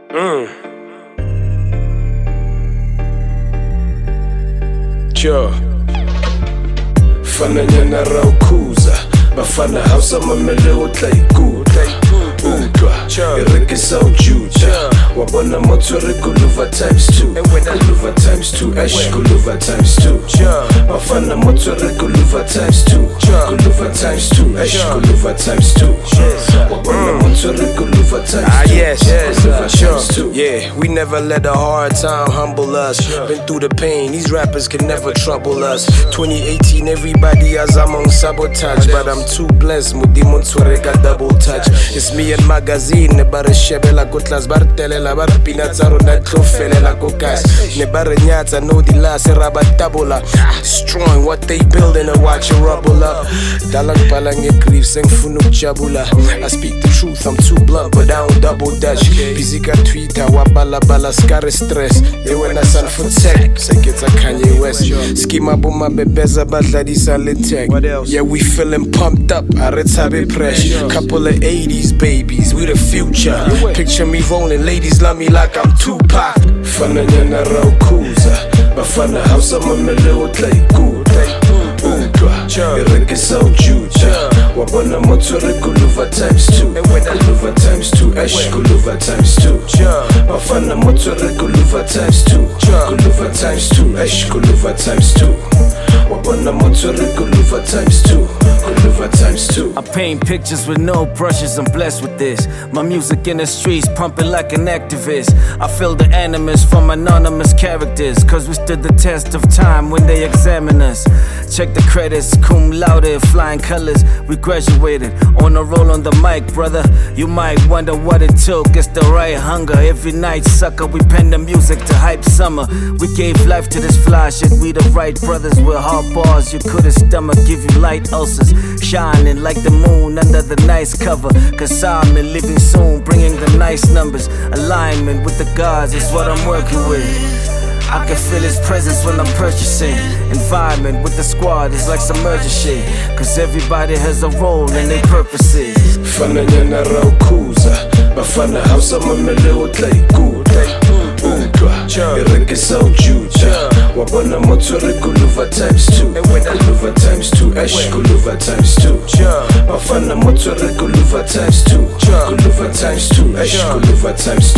Sure. Fana nyana raukuza bafana hausa mamele utlaikuta udwa irekisa ujuja wabona moto rekuluva times 2 kuluva times 2 ash kuluva times 2 bafana moto rekuluva times 2 kuluva times 2 ash kuluva times 2 wabona moto rekuluva times 2 yeah, we never let a hard time humble us. Been through the pain, these rappers can never trouble us. 2018 everybody has among sabotage, but I'm too blessed. Mudimon Swareka double touch. It's me and magazine. Nebare shebe la kutlas bartele la bar pinazaro na trofele la kokas. Nebare nyata no di la seraba tabola. Destroying what they building and watch it rubble up. Dalang palang e grief seng funuk chabula. I speak the truth, I'm too blunt, but I don't double dutch. Physical Twitter, wabala bala scare stress. When I san for tech, say it's a Kanye West. Schema buma bebeza badladisa litek. Yeah, we feeling pumped up, aretabe fresh. Couple of 80s babies, we the future. Picture me rolling, ladies love me like I'm Tupac. Fana nyana raukuza bafana hausa mamele utlaikuta udwa irekisa ujuja wabona moto rekuluva times 2 kuluva times 2 ash kuluva times 2 bafana moto rekuluva times 2 kuluva times 2 ash kuluva times 2 wabona moto rekuluva times 2 kuluva times 2. I paint pictures with no brushes, I'm blessed with this. My music in the streets pumping like an activist. I feel the animus from anonymous characters, cause we stood the test of time when they examine us. Check the credits, cum laude, flying colors. We graduated on a roll on the mic, brother. You might wonder what it took, it's the right hunger. Every night, sucker, we pen the music to hype summer. We gave life to this fly shit, we the right brothers with hard bars you couldn't stomach. Give you light ulcers, shining like the moon under the nice cover. Cause I'm living soon, bringing the nice numbers. Alignment with the gods is what I'm working with. I can feel his presence when I'm purchasing. Environment with the squad is like some urgent shit. Cause everybody has a role and their purposes. Fana nyana raukuza bafana hausa mamele utlaikuta udwa irekisa ujuja wabona moto rekuluva times 2 kuluva times 2 ash kuluva times 2 bafana moto rekuluva times 2 kuluva times 2 ash kuluva times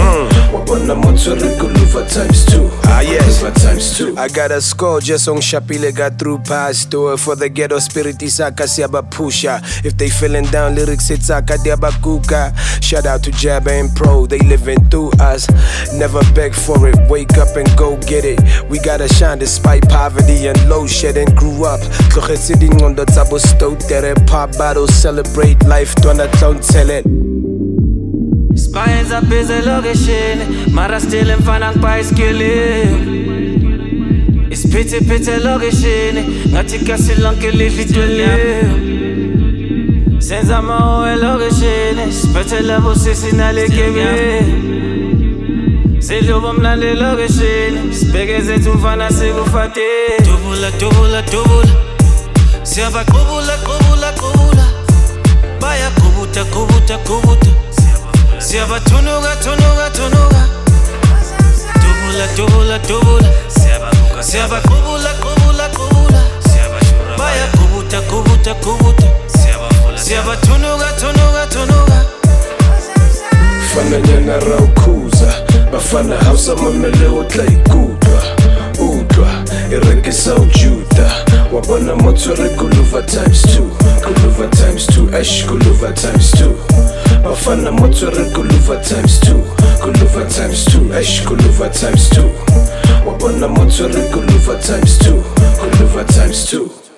2 wabona moto rekuluva times 2 times 2. I got a score just on Shapile got through past door for the ghetto spirit isaka siaba pusha. If they feeling down lyrics it's aka diabakuka. Shout out to Jabba and Pro, they living through us. Never beg for it, wake up and go get it. We gotta shine despite poverty and low shit and grew up. Kloche sitting on the table stove there pop bottles celebrate life don't tell it. Spines up is a location, Mara still in Fanang Pies killing. It's pity location, Natika Silanke live it dwelling. Since I'm a location, special level Sissinale Kevin. Say Lobam Lande location, Speggers et Ufana Segufate. Tubula, Siava Kubula, Baya Kubuta. Siaba tunuga Tubula Siaba kubula Baya kubuta Siaba tunuga Fana nyana raukuza bafana hausa mamele utlaikuta udwa irekisa ujuda wabona moto rekuluva times 2 kuluva times 2 ash kuluva times 2 bafana moto rekuluva times 2 kuluva times 2 ash kuluva times 2 wabona moto rekuluva times 2 kuluva times 2